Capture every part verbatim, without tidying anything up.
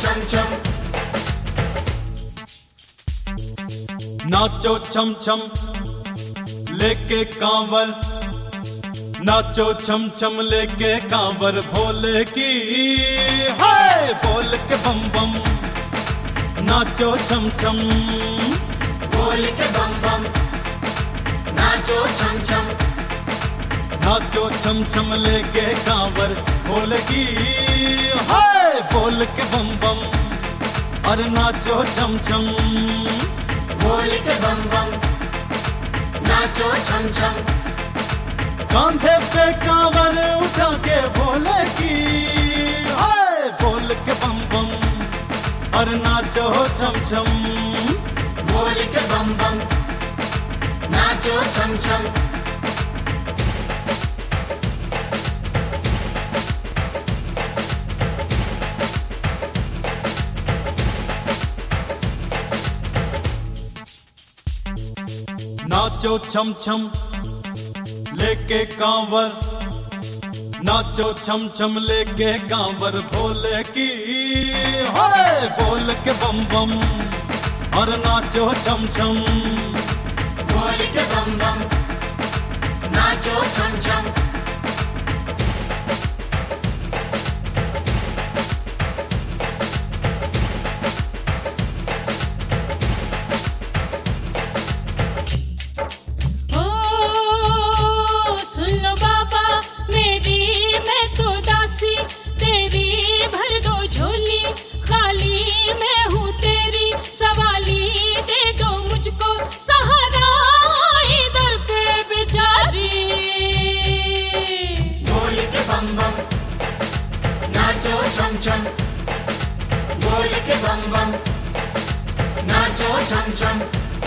छम छम, नाचो छम छम लेके कांवर, नाचो छम छम लेके कांवर भोले की, हाय बोल के बम बम, नाचो छम छम, बोल के बम बम, नाचो छम छम, नाचो छम छम लेके कांवर भोले की, हाय बोल के बम बम, और नाचो छम छम, बोल के बम बम, नाचो छम छम, कांधे पे कांवर उठा के भोले की, हाय बोल के बम बम, और नाचो छम छम, बोल के बम बम, नाचो छम छम, नाचो छम छम लेके कांवर, नाचो छम छम लेके कांवर भोले की, हाय बोल के बम बम, और नाचो छम छम, बोल के बम बम, नाचो छम छम, छम छम, बोल के बम बम, नाचो छम छम,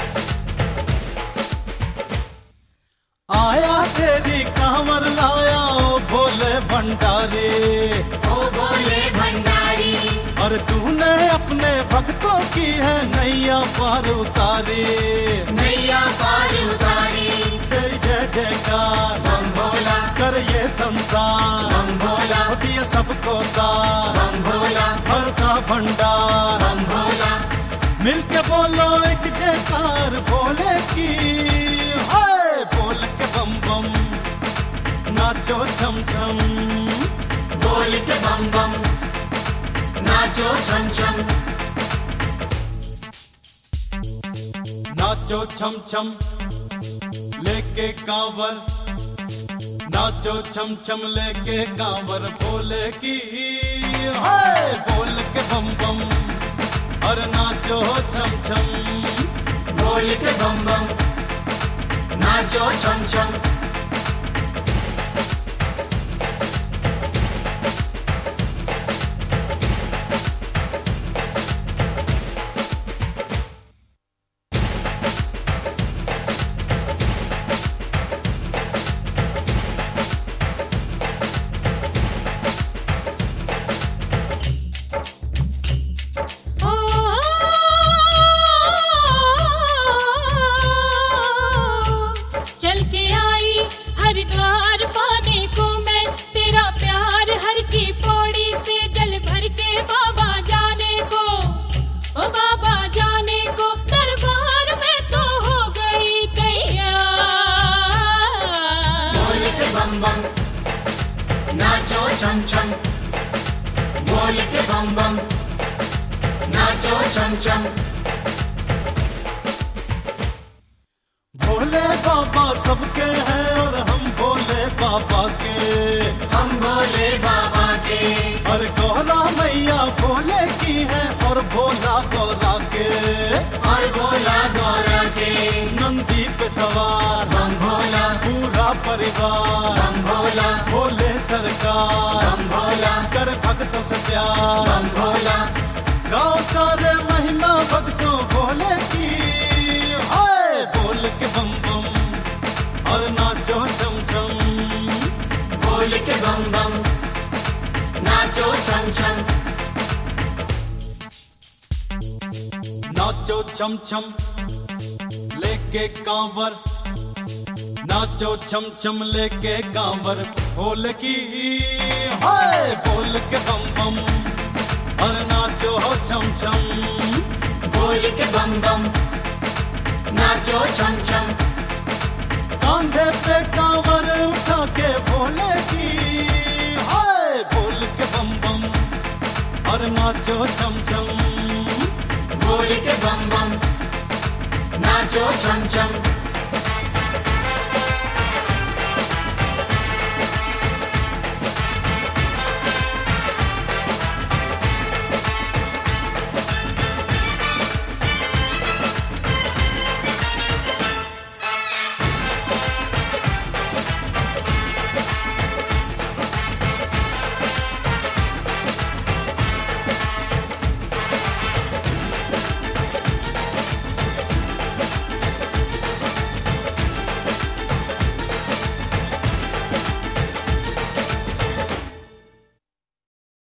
आया तेरी कांवर लाया ओ भोले भंडारी, ओ भोले भंडारी, और तूने अपने भक्तों की है नैया पार उतारी, नैया पार उतारी, तेरी जय जयकार बम भोला, कर ये संसार बम भोला, होती है सबको दार, बम भोला, भरता भंडार, बम भोला, मिलके बोलो एक जयकार भोले की, हाय बोल के बम बम, नाचो छम छम, बोल के बम बम, नाचो छम छम, नाचो छम छम लेके कांवर, नाचो छम छम लेके कांवर भोले की, हाय बोल के बम बम, और नाचो छम छम, बोल के बम बम, नाचो छम छम, हरिद्वार पाने को मैं, तेरा प्यार हर की पौड़ी से जल भर के बाबा जाने को, ओ बाबा जाने को, दरबार में तो हो गई तैयार, बोल के बम बम, नाचो छम छम, बोल के बम बम, नाचो छम छम, भोले बाबा सबके हैं और हम भोले बाबा के, हम भोले बाबा के, और गौरा मैया भोले की है और भोला गौरा के, और भोला गौरा के, नंदी पे सवार बम भोला, पूरा परिवार, बम भोला, भोले सरकार, बम भोला, कर भक्तों से प्यार, बम भोला, गाँव सारे महिमा भक्तों भोले की, हाय बोल के बम बम, और नाचो छम छम, बोल के बम बम, नाचो छम छम, नाचो छम छम लेके कांवर, नाचो छम छम लेके कांवर भोले की, हाय बोल के बम बम, और नाचो छम छम, बोल के बम बम नाचो छम छम। कांधे पे कांवर उठा के भोले की, हाय बोल के बम बम और नाचो छम छम, बोल के बम बम नाचो छम छम।